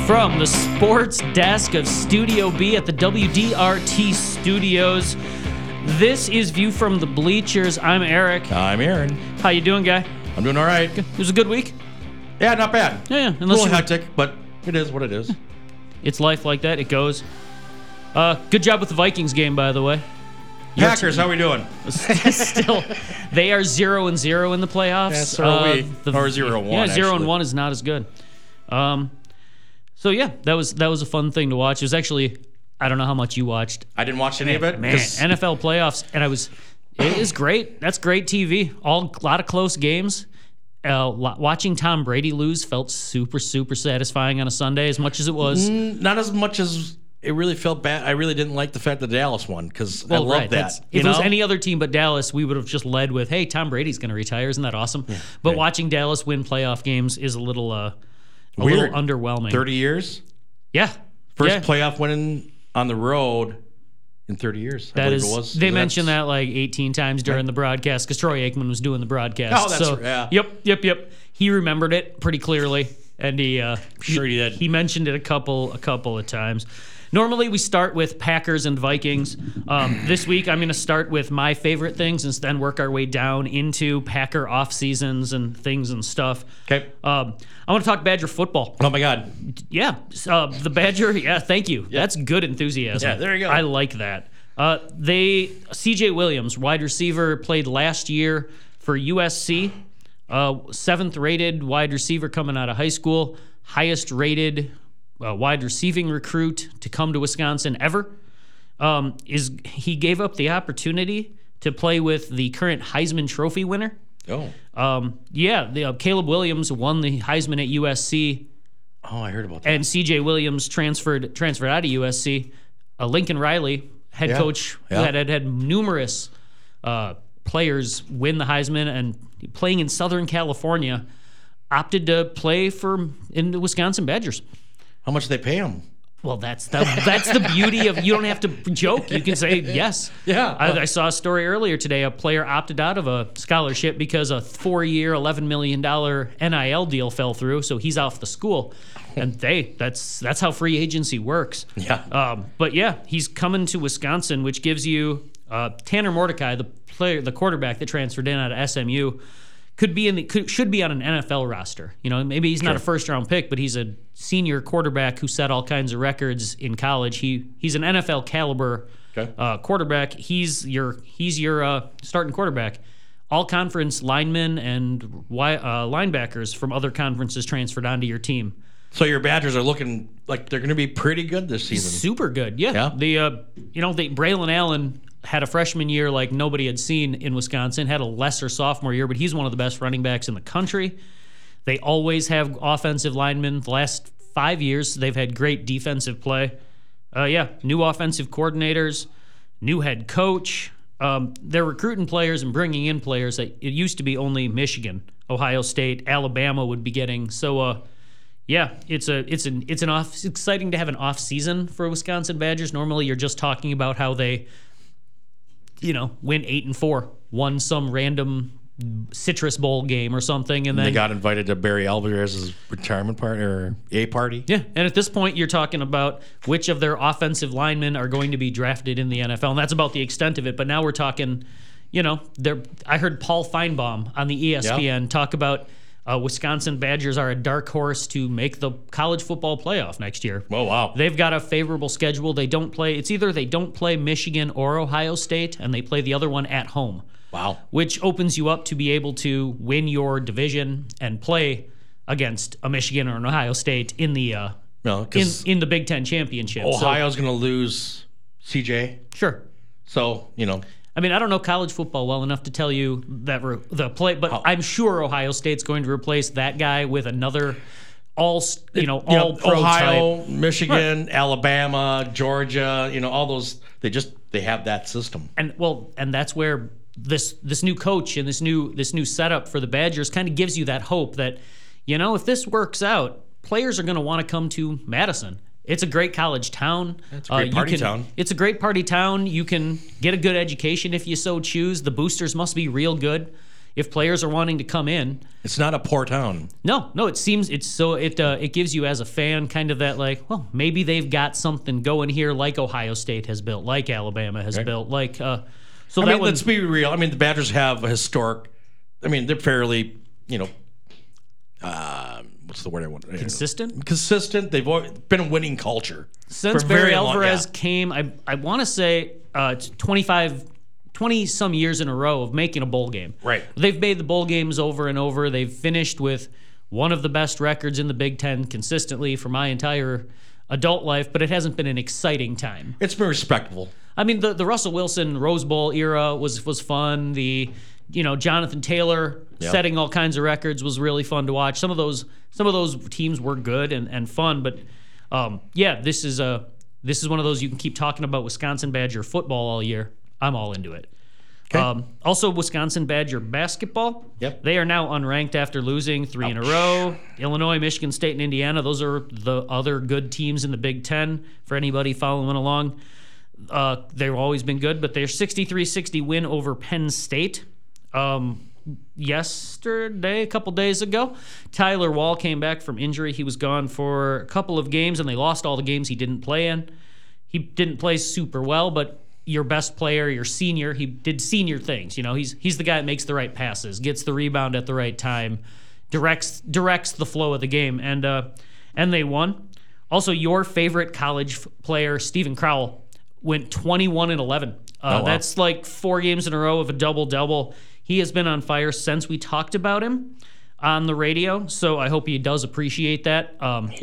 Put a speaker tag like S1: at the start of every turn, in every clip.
S1: from the sports desk of Studio B at the WDRT studios. This is View from the Bleachers. I'm Eric.
S2: I'm Aaron.
S1: How you doing, guy?
S2: I'm doing all right.
S1: It was a good week?
S2: Yeah, not bad.
S1: Yeah.
S2: A little hectic, but it is what it is.
S1: It's life like that. It goes. Good job with the Vikings game, by the way.
S2: Packers, how we doing?
S1: Still, they are 0-0 in the playoffs.
S2: Yeah, so are we. Or 0-1,
S1: Yeah, 0-1
S2: actually.
S1: is not as good. So yeah, that was a fun thing to watch. It was actually, I don't know how much you watched.
S2: I didn't watch any of it.
S1: Man, NFL playoffs, and it is great. That's great TV. A lot of close games. Watching Tom Brady lose felt super, super satisfying on a Sunday, as much as it was.
S2: Not as much as it really felt bad. I really didn't like the fact that Dallas won because I love that.
S1: If it was any other team but Dallas, we would have just led with, "Hey, Tom Brady's going to retire. Isn't that awesome?" Yeah, but right. Watching Dallas win playoff games is a little little underwhelming.
S2: 30 years?
S1: Yeah.
S2: First playoff winning on the road in 30 years. I believe it was.
S1: They mentioned that like 18 times during the broadcast because Troy Aikman was doing the broadcast.
S2: Oh, that's right.
S1: Yeah. Yep. He remembered it pretty clearly, and he
S2: did.
S1: He mentioned it a couple of times. Normally, we start with Packers and Vikings. This week, I'm going to start with my favorite things and then work our way down into Packer off seasons and things and stuff.
S2: Okay.
S1: I want to talk Badger football.
S2: Oh, my God.
S1: Yeah. The Badger, yeah, thank you. Yeah. That's good enthusiasm.
S2: Yeah, there you go.
S1: I like that. C.J. Williams, wide receiver, played last year for USC. 7th rated wide receiver coming out of high school. Highest rated wide receiving recruit to come to Wisconsin ever. He gave up the opportunity to play with the current Heisman Trophy winner.
S2: Oh.
S1: Caleb Williams won the Heisman at USC.
S2: Oh, I heard about that.
S1: And C.J. Williams transferred out of USC. Lincoln Riley, head coach, who had numerous players win the Heisman and playing in Southern California, opted to play in the Wisconsin Badgers.
S2: How much do they pay him?
S1: Well, that's the beauty of, you don't have to joke. You can say yes.
S2: Yeah.
S1: I saw a story earlier today. A player opted out of a scholarship because a 4-year, $11 million NIL deal fell through, so he's off the school. And that's how free agency works.
S2: Yeah.
S1: But yeah, he's coming to Wisconsin, which gives you Tanner Mordecai, the quarterback that transferred in out of SMU. Should be on an NFL roster. You know, maybe he's not a first-round pick, but he's a senior quarterback who set all kinds of records in college. He's an NFL caliber quarterback. He's your starting quarterback. All conference linemen and linebackers from other conferences transferred onto your team.
S2: So your Badgers are looking like they're going to be pretty good this season.
S1: Super good, yeah. Braylon Allen had a freshman year like nobody had seen in Wisconsin, had a lesser sophomore year, but he's one of the best running backs in the country. They always have offensive linemen. The last 5 years, they've had great defensive play. New offensive coordinators, new head coach. They're recruiting players and bringing in players that it used to be only Michigan, Ohio State, Alabama would be getting. So, it's exciting to have an off season for Wisconsin Badgers. Normally, you're just talking about how they win 8-4, won some random Citrus Bowl game or something, and then
S2: they got invited to Barry Alvarez's retirement party or a party.
S1: Yeah, and at this point, you're talking about which of their offensive linemen are going to be drafted in the NFL, and that's about the extent of it. But now we're talking, I heard Paul Feinbaum on the ESPN talk about Wisconsin Badgers are a dark horse to make the college football playoff next year.
S2: Oh, wow.
S1: They've got a favorable schedule. It's either they don't play Michigan or Ohio State, and they play the other one at home.
S2: Wow.
S1: Which opens you up to be able to win your division and play against a Michigan or an Ohio State in the in the Big Ten championship.
S2: Ohio's going to lose CJ.
S1: Sure.
S2: So,
S1: I mean, I don't know college football well enough to tell you that the play, but I'm sure Ohio State's going to replace that guy with another all pro
S2: Ohio,
S1: type.
S2: Michigan, right. Alabama, Georgia, all those. They have that system.
S1: And that's where this new coach and this new setup for the Badgers kind of gives you that hope that, if this works out, players are going to want to come to Madison. It's a great college town.
S2: It's a great party town.
S1: It's a great party town. You can get a good education if you so choose. The boosters must be real good. if players are wanting to come in,
S2: it's not a poor town.
S1: No, it seems it's so it gives you as a fan kind of that like, well, maybe they've got something going here, like Ohio State has built, like Alabama has built, like so.
S2: I mean, let's be real. I mean, the Badgers have a historic. I mean, they're fairly, what's the word I want?
S1: Consistent.
S2: Consistent. They've always been a winning culture
S1: since Barry Alvarez came. I want to say 20 some years in a row of making a bowl game.
S2: Right.
S1: They've made the bowl games over and over. They've finished with one of the best records in the Big Ten consistently for my entire adult life, but it hasn't been an exciting time.
S2: It's been respectable.
S1: I mean, the Russell Wilson Rose Bowl era was fun. The Jonathan Taylor setting all kinds of records was really fun to watch. Some of those teams were good and fun, but this is one of those you can keep talking about Wisconsin Badger football all year. I'm all into it.
S2: Okay.
S1: Also, Wisconsin Badger basketball.
S2: Yep.
S1: They are now unranked after losing 3 in a row. Illinois, Michigan State, and Indiana. Those are the other good teams in the Big Ten for anybody following along. They've always been good, but their 63-60 win over Penn State yesterday, a couple days ago. Tyler Wall came back from injury. He was gone for a couple of games, and they lost all the games he didn't play in. He didn't play super well, but your best player, your senior, he did senior things. He's the guy that makes the right passes, gets the rebound at the right time, directs the flow of the game, and they won. Also, your favorite college player, Stephen Crowell, went 21-11.
S2: Wow.
S1: That's like 4 games in a row of a double-double. He has been on fire since we talked about him on the radio, so I hope he does appreciate that.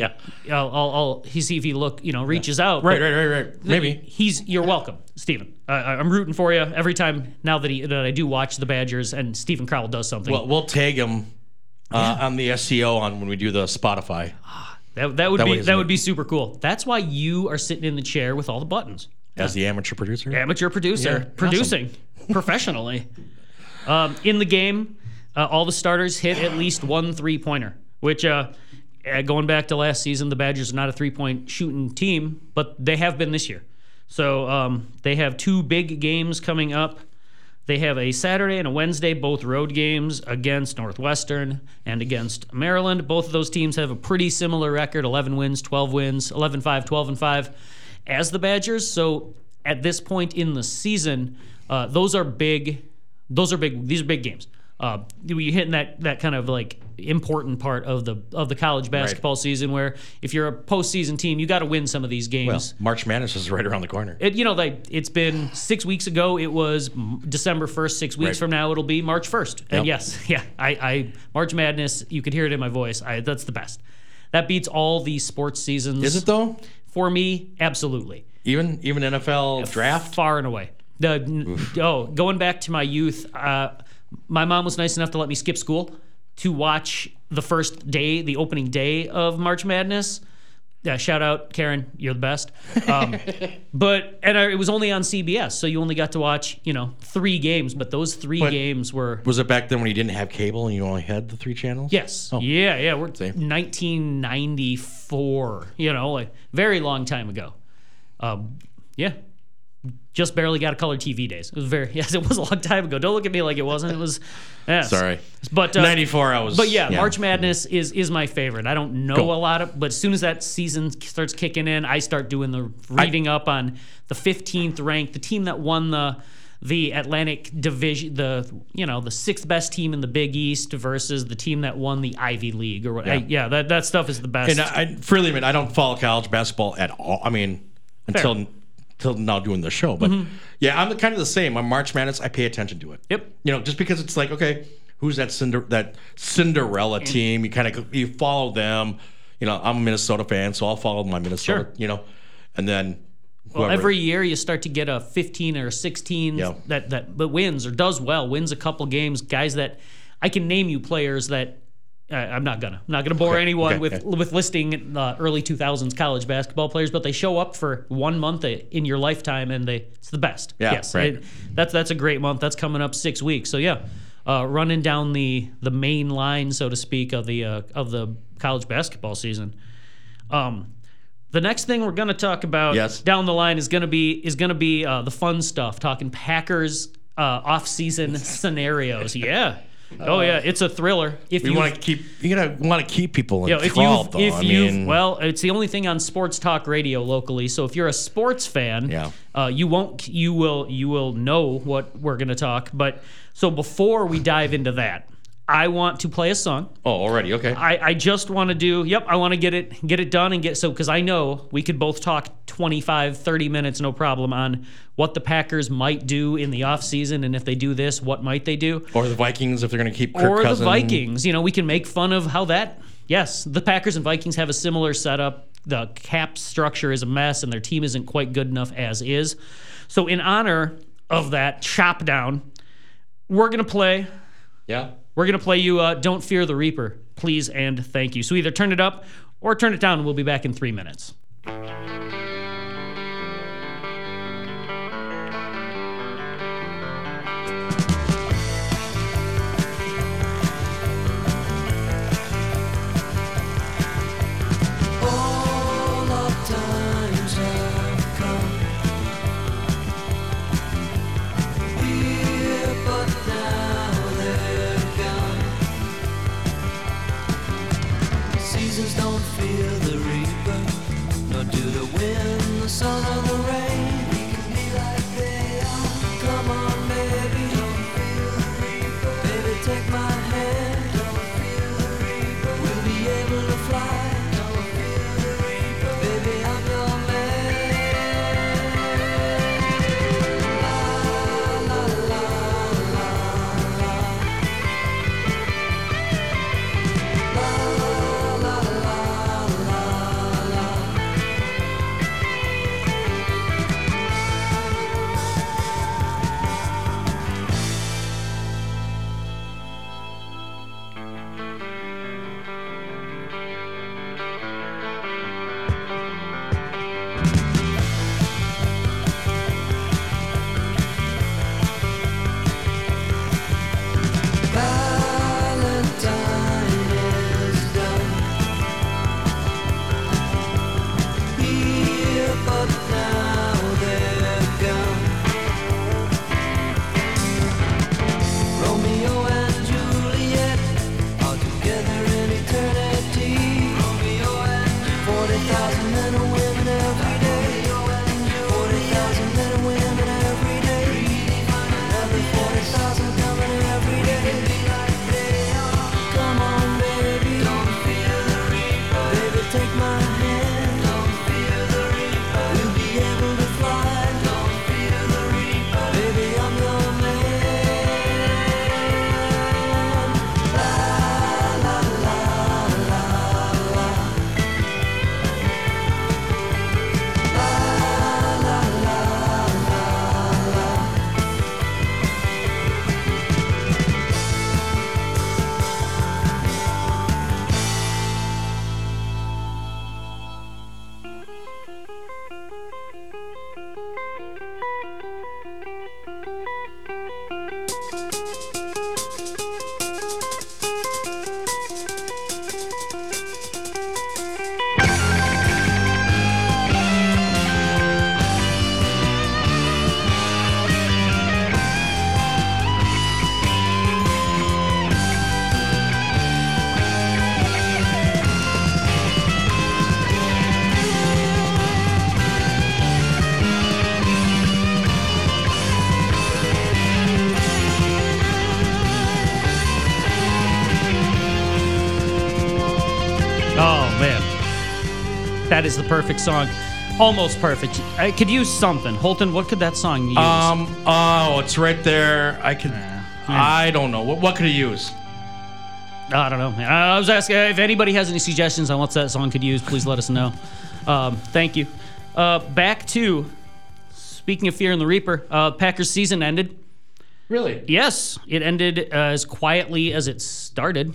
S1: I'll see if he reaches out.
S2: Right. Maybe
S1: you're welcome, Stephen. I'm rooting for you every time now that I do watch the Badgers and Stephen Crowell does something.
S2: Well, we'll tag him on the SEO when we do the Spotify.
S1: That would be super cool. That's why you are sitting in the chair with all the buttons
S2: as the amateur producer.
S1: Producing professionally. In the game. All the starters hit at least one 3-pointer, which going back to last season, the Badgers are not a 3-point shooting team, but they have been this year. So they have 2 big games coming up. They have a Saturday and a Wednesday, both road games against Northwestern and against Maryland. Both of those teams have a pretty similar record, 11 wins, 12 wins, 11-5, 12-5 as the Badgers. So at this point in the season, those are big. These are big games. You hitting that kind of like important part of the college basketball season, where if you're a postseason team, you got to win some of these games.
S2: Well, March Madness is right around the corner.
S1: It's been 6 weeks ago. It was December 1st. 6 weeks from now, it'll be March 1st. And I March Madness. You could hear it in my voice. That's the best. That beats all the sports seasons.
S2: Is it though?
S1: For me, absolutely.
S2: Even NFL draft,
S1: far and away. Going back to my youth. My mom was nice enough to let me skip school to watch the first day, the opening day of March Madness. Shout out, Karen, you're the best. It was only on CBS, so you only got to watch 3 games. But those 3 games were.
S2: Was it back then when you didn't have cable and you only had the 3 channels?
S1: Yes. Oh. Yeah. We're 1994. Like very long time ago. Just barely got a color TV days. It was it was a long time ago. Don't look at me like it wasn't. It was. Yes.
S2: Sorry.
S1: But
S2: 94, I was.
S1: But March Madness is my favorite. I don't know a lot but as soon as that season starts kicking in, I start doing the reading up on the 15th ranked, the team that won the Atlantic Division, the 6th best team in the Big East versus the team that won the Ivy League or whatever. That stuff is the best.
S2: And I freely admit I don't follow college basketball at all. I mean, until now doing the show, but I'm kind of the same. On March Madness, I pay attention to it.
S1: Yep.
S2: Just because it's like, okay, who's that Cinderella team? You follow them. I'm a Minnesota fan, so I'll follow my Minnesota. And then
S1: every year you start to get a 15 or 16 that wins or does well, wins a couple games. Guys that I can name you players that. I'm not gonna bore anyone with listing early 2000s college basketball players, but they show up for 1 month in your lifetime, and it's the best.
S2: Yeah,
S1: yes,
S2: right.
S1: That's a great month. That's coming up 6 weeks. So running down the main line, so to speak, of the college basketball season. The next thing we're gonna talk about down the line is gonna be the fun stuff. Talking Packers off-season scenarios. Yeah. Oh yeah, it's a thriller. If
S2: You want to keep people
S1: if
S2: enthralled, though.
S1: it's the only thing on sports talk radio locally. So if you're a sports fan, you will know what we're going to talk. But so before we dive into that, I want to play a song.
S2: Oh, already, okay.
S1: I just want to do. Yep, I want to get it done and because I know we could both talk 25, 30 minutes, no problem, on what the Packers might do in the offseason, and if they do this, what might they do?
S2: Or the Vikings if they're going to keep Kirk Cousins.
S1: Or the Vikings. We can make fun of how that. Yes, the Packers and Vikings have a similar setup. The cap structure is a mess, and their team isn't quite good enough as is. So in honor of that chop down, we're going to play.
S2: Yeah.
S1: We're going to play you Don't Fear the Reaper, please and thank you. So either turn it up or turn it down, and we'll be back in 3 minutes.
S3: Don't fear the reaper, nor do the wind, the sun, or the rain. We can be like they are. Come on, baby. Don't fear the reaper. Baby, take my hand. Don't fear the reaper. We'll be able to fly. Don't fear the reaper. Baby, I'm your man. La la la la la.
S1: That is the perfect song. Almost perfect. I could use something. Holton, what could that song use?
S2: It's right there. I don't know. What could he use?
S1: I don't know. I was asking if anybody has any suggestions on what that song could use, please let us know. Thank you. Back to, speaking of Fear and the Reaper, Packers season ended.
S2: Really?
S1: Yes. It ended as quietly as it started.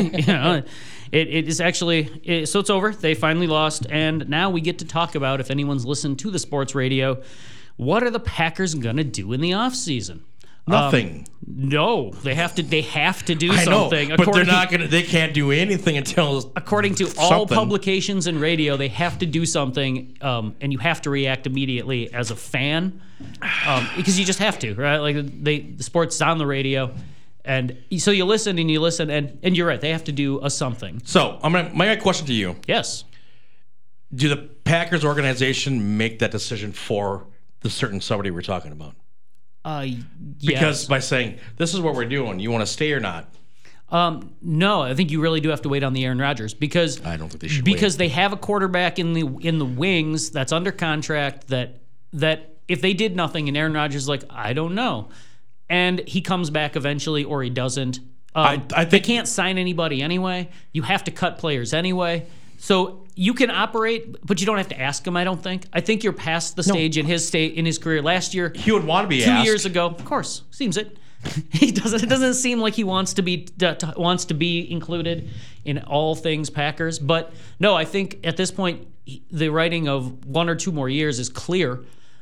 S1: It is actually, so it's over. They finally lost, and now we get to talk about, if anyone's listened to the sports radio, what are the Packers going to do in the offseason?
S2: Nothing.
S1: No, they have to do
S2: I
S1: something.
S2: Know, but they're not going to. They can't do anything until.
S1: According to all publications and radio, they have to do something, and you have to react immediately as a fan, because you just have to, right? Like the sports is on the radio. And so you listen, and you're right. They have to do a something.
S2: So my question to you:
S1: Yes.
S2: do the Packers organization make that decision for the certain somebody we're talking about?
S1: Yes.
S2: Because by saying, this is what we're doing, you want to stay or not?
S1: No, I think you really do have to wait on the Aaron Rodgers because
S2: I don't think they should
S1: because
S2: wait.
S1: they have a quarterback in the wings that's under contract that if they did nothing and Aaron Rodgers is like, I don't know, and he comes back eventually or he doesn't.
S2: I
S1: They
S2: think
S1: can't sign anybody anyway. You have to cut players anyway. So you can operate, but you don't have to ask him, I don't think. I think you're past the stage in his career. Last year,
S2: he would want to be
S1: 2
S2: asked.
S1: years ago, of course, seems it. He doesn't. It doesn't seem like he wants to be included in all things Packers. But no, I think at this point, the writing of 1 or 2 more years is clear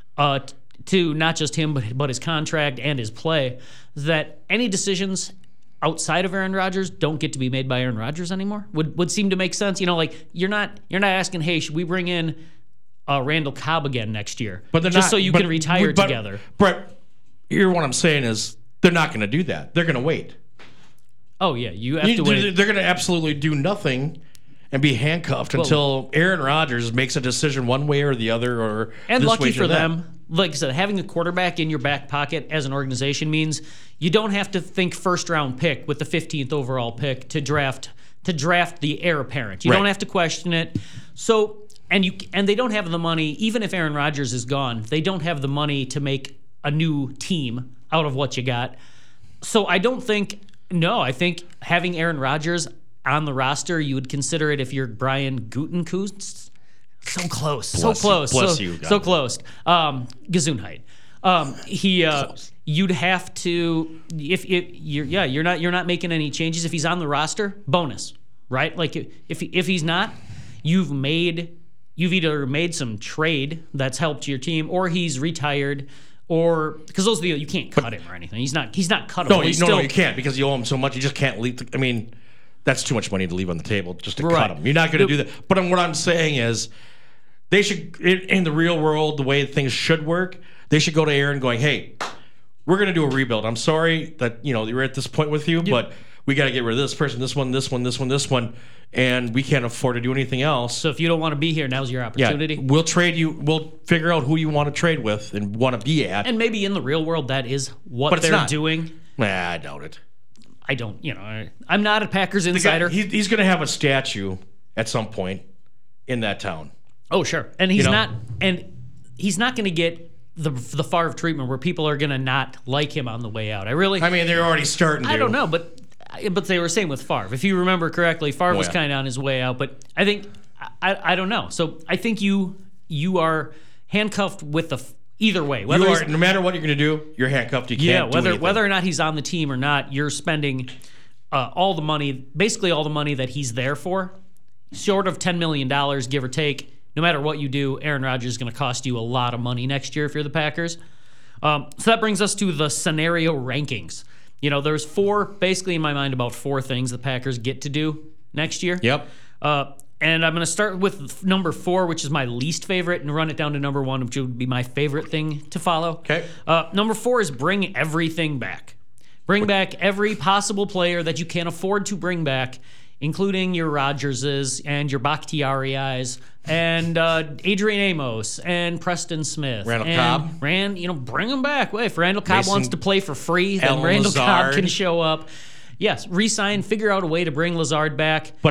S1: to not just him, but his contract and his play. That any decisions outside of Aaron Rodgers don't get to be made by Aaron Rodgers anymore. Would seem to make sense. You know, like you're not asking, hey, should we bring in Randall Cobb again next year?
S2: But they're
S1: just
S2: not,
S1: so you can retire
S2: but,
S1: together.
S2: Brett, here what I'm saying is they're not going to do that. They're going to wait.
S1: Oh yeah, you have to wait.
S2: They're going to absolutely do nothing and be handcuffed until Aaron Rodgers makes a decision one way or the other. Or
S1: and
S2: this
S1: lucky
S2: way
S1: for
S2: or that.
S1: them, like I said, having a quarterback in your back pocket as an organization means you don't have to think first round pick with the 15th overall pick to draft the heir apparent. You
S2: Right.
S1: don't have to question it. So and they don't have the money. Even if Aaron Rodgers is gone, they don't have the money to make a new team out of what you got. So I don't think. No, I think having Aaron Rodgers on the roster, you would consider it if you're Brian Gutekunst. So close,
S2: Bless you.
S1: so close. Gesundheit. You'd have to if you're not making any changes. If he's on the roster, bonus, right? Like if he's not, you've either made some trade that's helped your team, or he's retired. Or because those are you can't cut him or anything. He's not cuttable.
S2: No, you can't because you owe him so much. You just can't leave. I mean, that's too much money to leave on the table just to cut him. You're not going to do that. But what I'm saying is, they should, in the real world, the way things should work, they should go to Aaron going, "Hey, we're going to do a rebuild. I'm sorry that you're at this point with you, but we got to get rid of this person, this one, and we can't afford to do anything else.
S1: So if you don't want to be here, now's your opportunity.
S2: Yeah, we'll trade you. We'll figure out who you want to trade with and want to be at.
S1: And maybe in the real world, that is what
S2: But it's
S1: they're
S2: not.
S1: doing.
S2: Nah, I doubt it.
S1: I don't. I'm not a Packers insider.
S2: He's going to have a statue at some point in that town.
S1: Oh, sure. And he's not going to get the Favre treatment where people are going to not like him on the way out.
S2: I mean, they're already starting to.
S1: I don't know, but they were saying with Favre. If you remember correctly, Favre was kind of on his way out. But I think I don't know. So I think you are handcuffed with either way.
S2: No matter what you're going to do, you're handcuffed. You can't.
S1: Whether or not he's on the team or not, you're spending all the money, basically all the money that he's there for, short of $10 million, give or take. No matter what you do, Aaron Rodgers is going to cost you a lot of money next year if you're the Packers. So that brings us to the scenario rankings. There's basically in my mind, about 4 things the Packers get to do next year.
S2: Yep.
S1: And I'm going to start with number 4, which is my least favorite, and run it down to number 1, which would be my favorite thing to follow.
S2: Okay.
S1: Number 4 is bring everything back. Bring back every possible player that you can afford to bring back, including your Rodgerses and your Bakhtiari's and Adrian Amos and Preston Smith.
S2: Randall Cobb.
S1: Bring them back. Well, if Randall Cobb
S2: Mason,
S1: wants to play for free, then
S2: Allen
S1: Randall Cobb
S2: Lazard.
S1: can show up. Yes, re-sign, figure out a way to bring Lazard back.
S2: But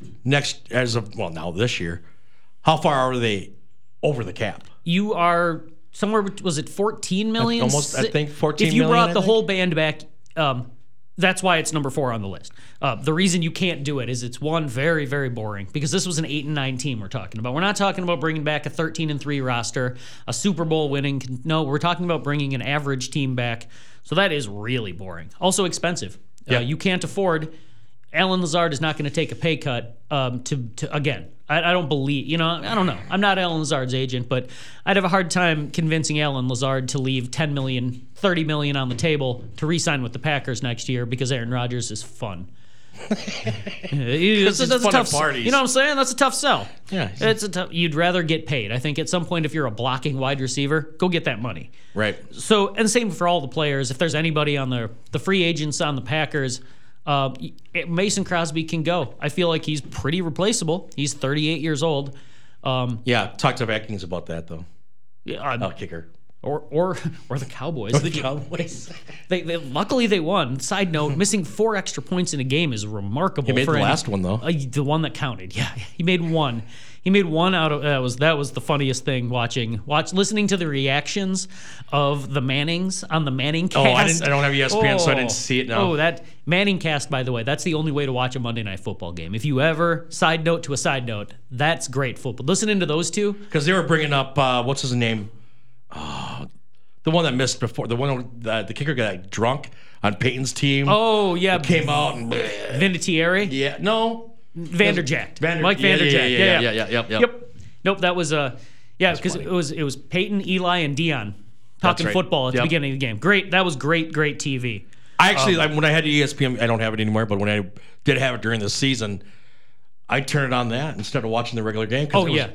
S2: now this year, how far are they over the cap?
S1: You are somewhere, was it 14 million?
S2: Almost, I think 14
S1: If you
S2: million,
S1: brought
S2: I
S1: the
S2: think.
S1: whole band back, that's why it's number 4 on the list. The reason you can't do it is it's very, very boring because this was an 8-9 team we're talking about. We're not talking about bringing back a 13-3 roster, a Super Bowl winning. No, we're talking about bringing an average team back. So that is really boring. Also expensive.
S2: Yeah.
S1: You can't afford. Allen Lazard is not going to take a pay cut to again. I don't believe, I don't know. I'm not Allen Lazard's agent, but I'd have a hard time convincing Allen Lazard to leave $10 million, $30 million on the table to re-sign with the Packers next year because Aaron Rodgers is fun. That's
S2: it's
S1: a
S2: fun
S1: tough.
S2: at parties.
S1: You know what I'm saying? That's a tough sell.
S2: Yeah.
S1: It's a tough. You'd rather get paid. I think at some point, if you're a blocking wide receiver, go get that money.
S2: Right.
S1: So, and same for all the players. If there's anybody on the free agents on the Packers, Mason Crosby can go. I feel like he's pretty replaceable. He's 38 years old.
S2: Yeah. Talk to Vikings about that though. Kicker.
S1: Or the Cowboys.
S2: Or the Cowboys.
S1: They luckily they won. Side note: missing 4 extra points in a game is remarkable.
S2: He made
S1: for
S2: the last one though.
S1: The one that counted. Yeah, he made one. He made one out of that was the funniest thing listening to the reactions of the Mannings on the Manning cast.
S2: I don't have ESPN, so I didn't see it now.
S1: Oh, that Manning cast, by the way, that's the only way to watch a Monday Night Football game. If you ever side note to a side note, that's great football. Listening to those two,
S2: because they were bringing up what's his name, the one that missed before, the one the kicker got drunk on Peyton's team.
S1: Oh yeah,
S2: came out and
S1: Vinatieri.
S2: Yeah, no.
S1: Vanderjagt. Mike Vanderjagt. Yep. Nope, that was because it was Peyton, Eli, and Dion talking football at the beginning of the game. Great. That was great TV.
S2: I actually when I had ESPN, I don't have it anymore, but when I did have it during the season, I turned it on that instead of watching the regular game.
S1: Oh yeah,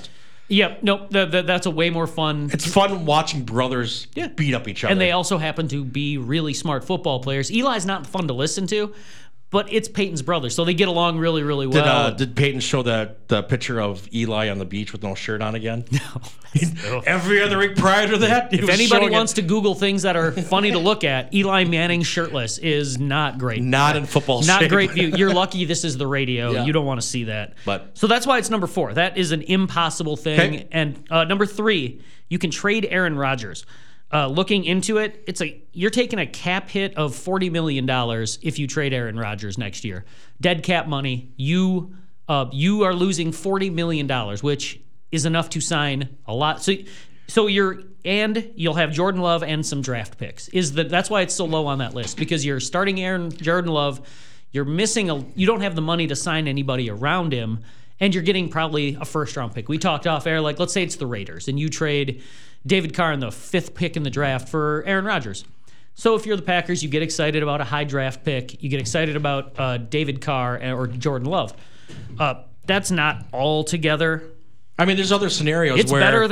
S1: that's a way more fun.
S2: It's fun watching brothers beat up each other.
S1: And they also happen to be really smart football players. Eli's not fun to listen to, but it's Peyton's brother, so they get along really, really well.
S2: Did Peyton show the picture of Eli on the beach with no shirt on again?
S1: No.
S2: Every other week prior to that,
S1: if anybody wants to Google things that are funny to look at, Eli Manning shirtless is not great.
S2: Not in football
S1: Not
S2: shape.
S1: great view. You're lucky this is the radio.
S2: Yeah.
S1: You don't want to see that.
S2: But
S1: so that's why it's number 4. That is an impossible thing.
S2: Okay.
S1: And number 3, you can trade Aaron Rodgers. Looking into it, you're taking a cap hit of $40 million if you trade Aaron Rodgers next year. Dead cap money. You are losing $40 million, which is enough to sign a lot. So you'll have Jordan Love and some draft picks. That's why it's so low on that list, because you're starting Jordan Love. You're missing you don't have the money to sign anybody around him, and you're getting probably a first-round pick. We talked off air, like let's say it's the Raiders, and you trade David Carr in the 5th pick in the draft for Aaron Rodgers. So if you're the Packers, you get excited about a high draft pick. You get excited about David Carr or Jordan Love. That's not altogether.
S2: I mean, there's other scenarios.
S1: It's better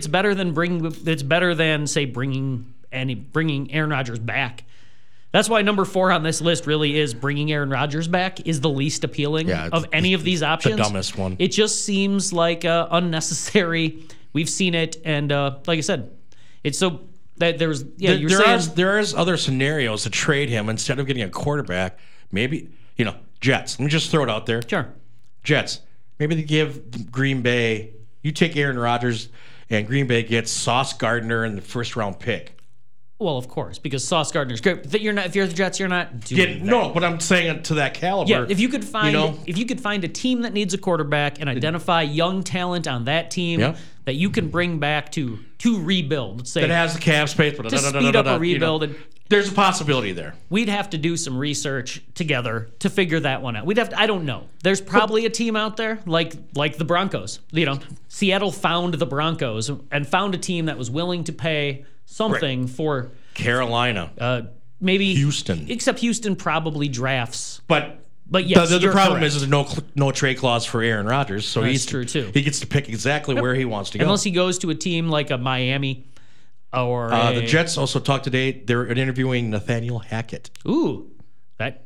S1: than say bringing Aaron Rodgers back. That's why number 4 on this list really is bringing Aaron Rodgers back is the least appealing of any of these options.
S2: The dumbest one.
S1: It just seems like unnecessary. We've seen it, and like I said, it's so that there
S2: is other scenarios to trade him instead of getting a quarterback. Maybe Jets. Let me just throw it out there.
S1: Sure.
S2: Jets. Maybe they give Green Bay. You take Aaron Rodgers, and Green Bay gets Sauce Gardner in the 1st-round pick.
S1: Well, of course, because Sauce Gardner's great. If you're the Jets, you're not doing that.
S2: No, but I'm saying to that caliber.
S1: Yeah, if you could find a team that needs a quarterback and identify young talent on that team that you can bring back to rebuild, let's say
S2: that has the cap space,
S1: to speed up a rebuild. And
S2: there's a possibility there.
S1: We'd have to do some research together to figure that one out. I don't know. There's probably a team out there like the Broncos. Seattle found the Broncos and found a team that was willing to pay something for
S2: Carolina,
S1: maybe
S2: Houston.
S1: Except Houston probably drafts.
S2: But
S1: yes,
S2: the problem
S1: correct.
S2: is there's no trade clause for Aaron Rodgers, so
S1: that's true too.
S2: He gets to pick exactly where he wants to go,
S1: unless he goes to a team like a Miami or
S2: the Jets. Also talked today. They're interviewing Nathaniel Hackett.
S1: Ooh, that.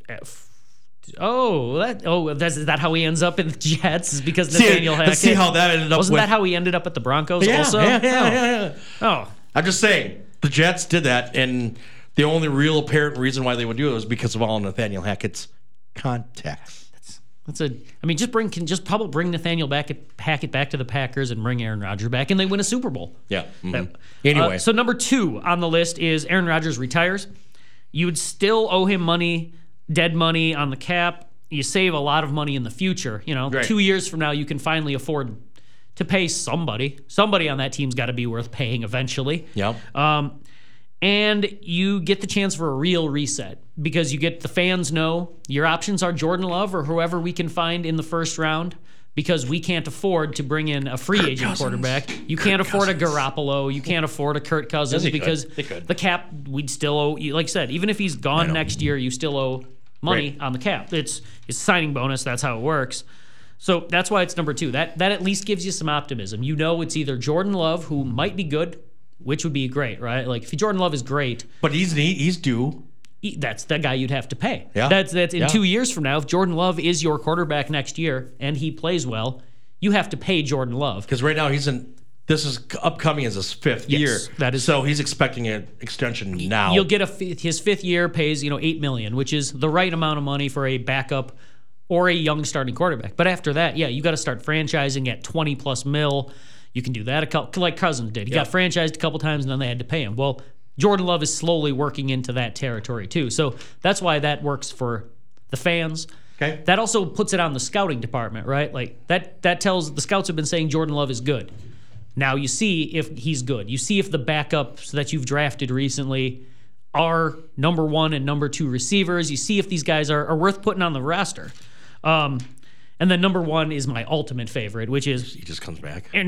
S1: Is that how he ends up in the Jets? Is because Nathaniel Hackett?
S2: Let's see how that ended up.
S1: Wasn't that how he ended up at the Broncos? Also,
S2: yeah.
S1: Oh. I'm
S2: just saying the Jets did that, and the only real apparent reason why they would do it was because of all Nathaniel Hackett's contacts.
S1: Just bring Nathaniel Hackett back to the Packers and bring Aaron Rodgers back, and they win a Super Bowl.
S2: Yeah. Mm-hmm. Anyway,
S1: so number 2 on the list is Aaron Rodgers retires. You would still owe him money, dead money on the cap. You save a lot of money in the future.
S2: Right.
S1: 2 years from now, you can finally afford to pay somebody. Somebody on that team's got to be worth paying eventually.
S2: Yeah.
S1: And you get the chance for a real reset because you get the fans know your options are Jordan Love or whoever we can find in the 1st round because we can't afford to bring in a free agent quarterback. You can't afford a Garoppolo. You can't afford a Kirk Cousins because the cap, we'd still owe, like I said, even if he's gone next year, you still owe money
S2: Right.
S1: on the cap. It's signing bonus. That's how it works. So that's why it's number 2. That at least gives you some optimism. You know, it's either Jordan Love, who might be good, which would be great, right? Like if Jordan Love is great,
S2: But he's due.
S1: that's the guy you'd have to pay.
S2: Yeah.
S1: That's in
S2: Yeah.
S1: 2 years from now. If Jordan Love is your quarterback next year and he plays well, you have to pay Jordan Love.
S2: Because right now this is upcoming as his 5th
S1: Yes,
S2: year.
S1: that is-
S2: so he's expecting an extension now.
S1: You'll get his 5th year pays $8 million, which is the right amount of money for a backup or a young starting quarterback. But after that, you got to start franchising at 20+ mil. You can do that like Cousins did. He got franchised a couple times and then they had to pay him. Well, Jordan Love is slowly working into that territory too. So that's why that works for the fans.
S2: Okay.
S1: That also puts it on the scouting department, right? Like that tells the scouts have been saying Jordan Love is good. Now you see if he's good. You see if the backups that you've drafted recently are number 1 and number 2 receivers. You see if these guys are worth putting on the roster. And then number 1 is my ultimate favorite, which is
S2: He just comes back.
S1: I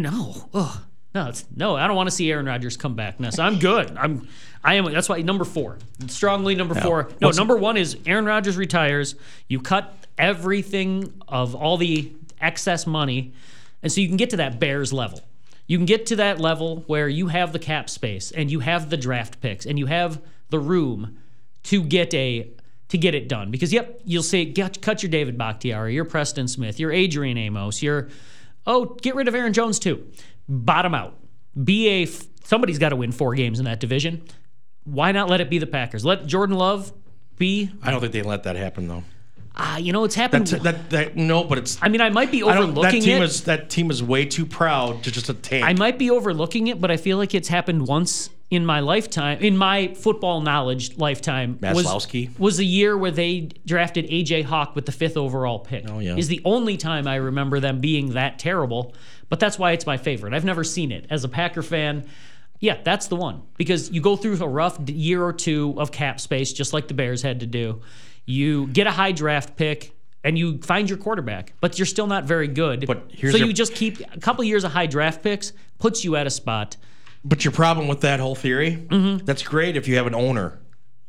S1: don't want to see Aaron Rodgers come back. No, so I'm good. I am. That's why number 4, strongly number 4. No, number 1 is Aaron Rodgers retires. You cut everything of all the excess money, and so you can get to that Bears level. You can get to that level where you have the cap space and you have the draft picks and you have the room to get it done. Because you'll say cut your David Bakhtiari, your Preston Smith, your Adrian Amos, get rid of Aaron Jones too. Bottom out. Somebody's got to win 4 games in that division. Why not let it be the Packers? Let Jordan Love be.
S2: I don't think they let that happen though.
S1: It's happened.
S2: No, but it's.
S1: I might be overlooking it.
S2: That team is way too proud to just a tank.
S1: I might be overlooking it, but I feel like it's happened once in my lifetime, in my football knowledge lifetime.
S2: Maslowski?
S1: Was the year where they drafted A.J. Hawk with the 5th overall pick.
S2: Oh, yeah.
S1: Is the only time I remember them being that terrible, but that's why it's my favorite. I've never seen it. As a Packer fan, that's the one. Because you go through a rough year or 2 of cap space, just like the Bears had to do. You get a high draft pick, and you find your quarterback, but you're still not very good. You just keep a couple years of high draft picks, puts you at a spot.
S2: But your problem with that whole theory, that's great if you have an owner.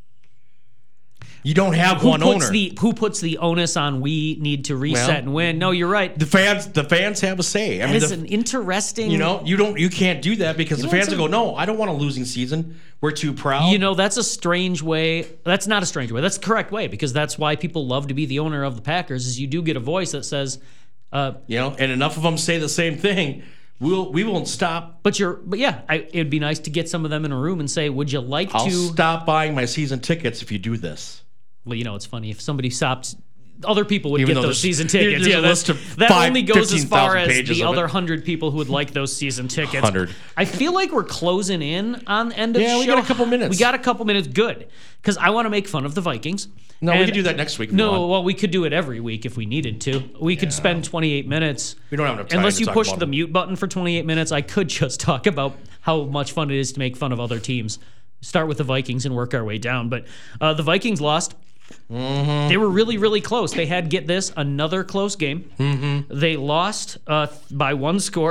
S2: You don't have one owner.
S1: Who puts the onus on we need to reset and win? No, you're right.
S2: The fans have a say.
S1: That is an interesting.
S2: You can't do that because the fans will go, no, I don't want a losing season. We're too proud.
S1: That's a strange way. That's not a strange way. That's the correct way because that's why people love to be the owner of the Packers. Is you do get a voice that says,
S2: and enough of them say the same thing. We won't stop.
S1: It'd be nice to get some of them in a room and say, would you like
S2: I'll
S1: to
S2: stop buying my season tickets if you do this.
S1: Well, it's funny if somebody stopped. Other people would
S2: Even
S1: get
S2: though
S1: those season tickets.
S2: there's a list of
S1: that only goes as far
S2: 15,000
S1: as
S2: pages
S1: the
S2: of
S1: other
S2: it.
S1: 100 people who would like those season tickets.
S2: 100.
S1: I feel like we're closing in on the end of the show.
S2: we got a couple minutes.
S1: We got a couple minutes. Good. Because I want to make fun of the Vikings.
S2: No, we could do that next week if we want.
S1: Well, we could do it every week if we needed to. We could spend 28 minutes.
S2: We don't have enough time
S1: Unless
S2: to
S1: you
S2: talk
S1: push
S2: about
S1: the
S2: them.
S1: mute button for 28 minutes, I could just talk about how much fun it is to make fun of other teams. Start with the Vikings and work our way down. But the Vikings lost. They were really, really close. They had, get this, another close game. They lost by 1 score,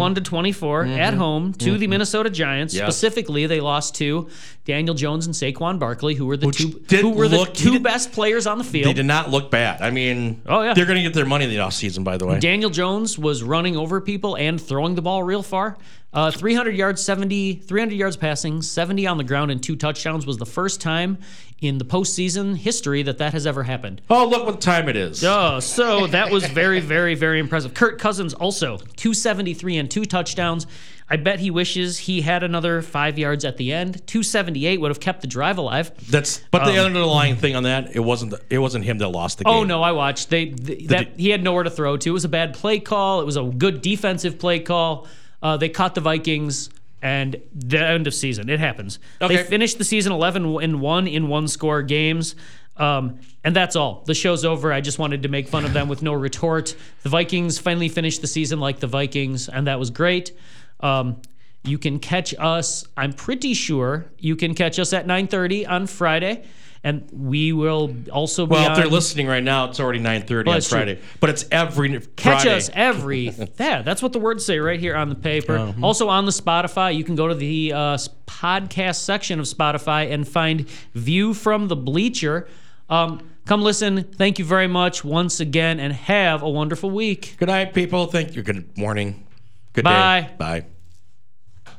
S1: 31-24 at home to the Minnesota Giants.
S2: Yes.
S1: Specifically, they lost to Daniel Jones and Saquon Barkley, who were the
S2: Which
S1: two best players on the field.
S2: They did not look bad. They're going to get their money in the offseason, by the way.
S1: Daniel Jones was running over people and throwing the ball real far. 300 yards passing, 70 on the ground, and 2 touchdowns was the first time in the postseason history that has ever happened.
S2: Oh, look what time it is.
S1: So that was very, very, very impressive. Kirk Cousins also, 273 and 2 touchdowns. I bet he wishes he had another 5 yards at the end. 278 would have kept the drive alive.
S2: But the underlying thing on that, it wasn't him that lost the game.
S1: Oh no, I watched. He had nowhere to throw to. It was a bad play call. It was a good defensive play call. They caught the Vikings, and the end of season. It happens.
S2: Okay.
S1: They finished the season 11-1 in 1-score games. And that's all. The show's over. I just wanted to make fun of them with no retort. The Vikings finally finished the season like the Vikings, and that was great. You can catch us, I'm pretty sure you can catch us at 9:30 on Friday. And we will also be
S2: if they're listening right now, it's already 9:30 on
S1: it's true.
S2: Friday. But it's every
S1: Catch
S2: Friday.
S1: us every... that's what the words say right here on the paper. Also on the Spotify, you can go to the podcast section of Spotify and find View from the Bleacher. Come listen. Thank you very much once again, and have a wonderful week.
S2: Good night, people. Thank you. Good morning. Good
S1: Bye.
S2: day. Bye.